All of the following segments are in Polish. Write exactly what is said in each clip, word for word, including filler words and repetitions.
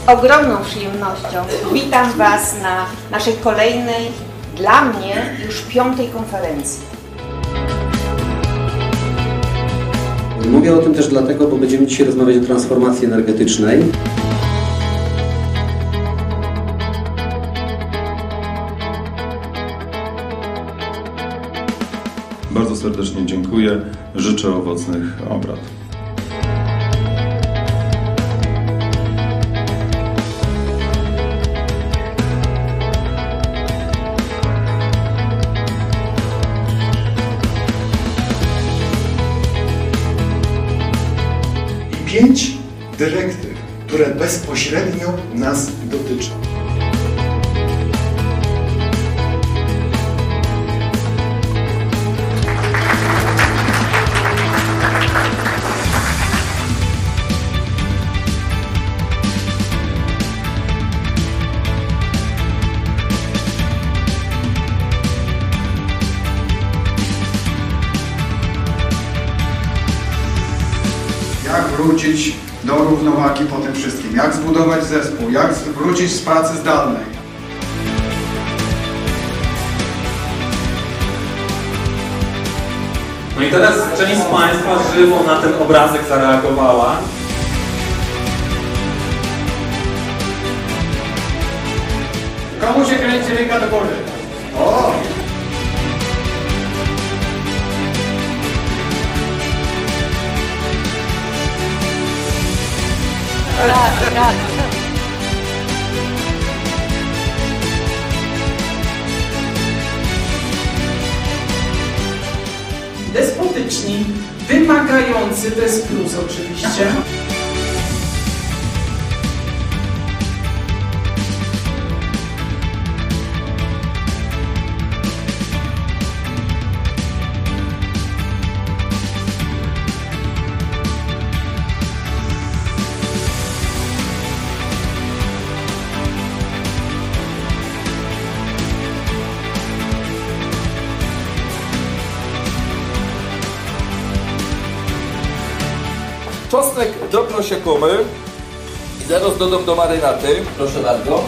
ogromną przyjemnością witam Was na naszej kolejnej, dla mnie już piątej konferencji. Mówię o tym też dlatego, bo będziemy dzisiaj rozmawiać o transformacji energetycznej. Bardzo serdecznie dziękuję. Życzę owocnych obrad. Pięć dyrektyw, które bezpośrednio nas dotyczą. Jak wrócić do równowagi po tym wszystkim, jak zbudować zespół, jak wrócić z pracy zdalnej. No i teraz część z Państwa żywo na ten obrazek zareagowała. Komu się kręci ręka do góry? O! Raz, raz. Despotyczni, wymagający, to jest plus oczywiście. Czosnek drobno siekłomy i zaraz dodam do marynaty. Proszę bardzo.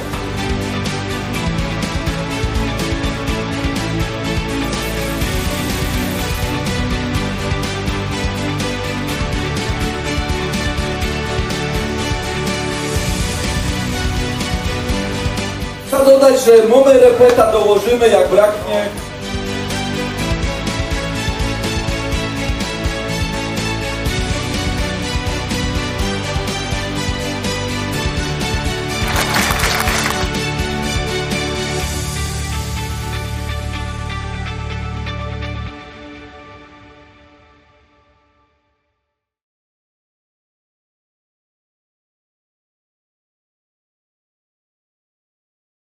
Trzeba dodać, że mamy repeta dołożymy jak braknie.